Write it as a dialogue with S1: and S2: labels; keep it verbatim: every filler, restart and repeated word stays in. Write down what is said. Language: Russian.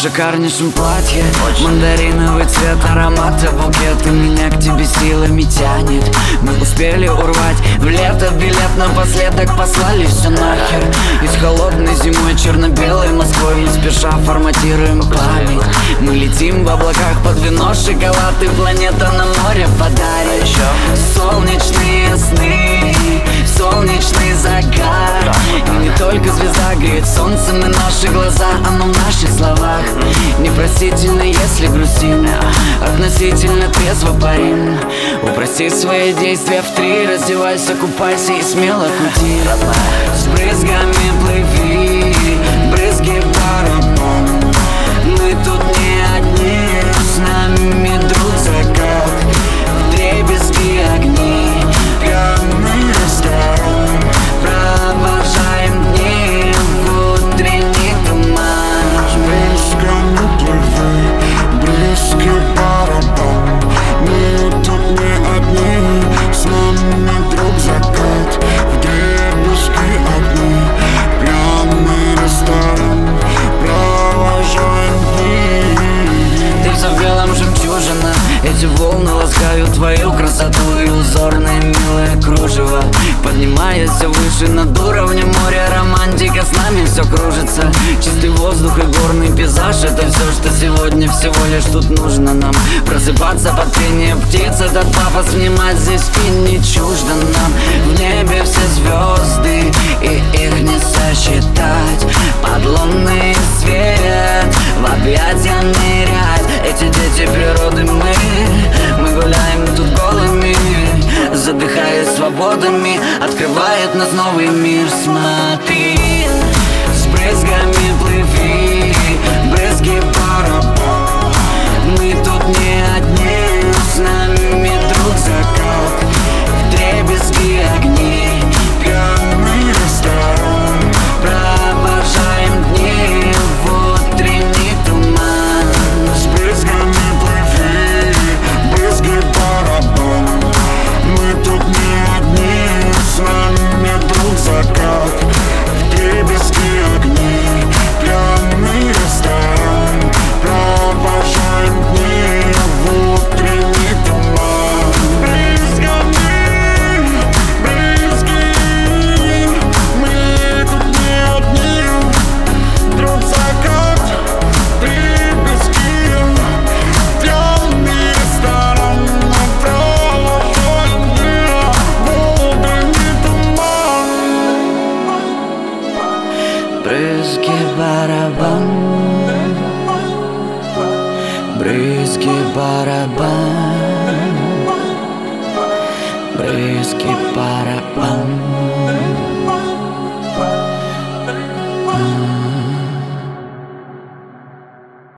S1: шикарнейшем платье, мандариновый цвет, аромата букет, и меня к тебе силами тянет. Мы успели урвать в лето билет, напоследок послали все нахер. И с холодной зимой, черно-белой Москвой не спеша форматируем память. Мы летим в облаках под вино, шоколад, и планета на море подарит. Солнечные сны, солнечный загар, и не только звезда греет солнцем и наши глаза, оно в наших словах. Непростительно, если грустим, относительно трезво парим. Упрости свои действия в три, раздевайся, купайся и смело крути. С брызгами плыви, брызги барабан. Мы тут не одни, с нами друг закат. Вдребезги огни, пьяные сторон, провожаем дни в утренний туман.
S2: С брызгами плыви, брызги барабан. Мы тут не одни, с нами друг закат. Вдребезги огни, пьяный ресторан, провожаем дни.
S1: Ты вся в белом, жемчужина, эти волны ласкают твою красоту и узорное милое кружево. Поднимаясь все выше над уровнем моря, романтика, с нами все кружится. Чистый воздух и горный пейзаж — это все, что сегодня всего лишь тут нужно нам. Просыпаться под пение птиц, этот пафос внимать здесь и не чуждо нам. В небе все звезды, и их не сосчитать. Под лунный свет в объятия нырять. Эти дети природы мы, мы гуляем тут голыми, задыхаясь свободами, открывает нас новый мир. Смотри, с брызгами плыви, брызги барабан. Мы тут не одни, с нами друг закат. Вдребезги огни, пьяный ресторан, провожаем дни в утренний туман.
S2: С брызгами плыви, брызги барабан. Мы тут не одни, с нами друг закат. Вдребезги огни, пьяный ресторан, провожаем дни в утренний туман. Брызгами, брызги, мы тут не одни, друг закат. Вдребезги, пьяный ресторан, провожаем дни в утренний туман.
S1: Брызги барабан, брызги барабан.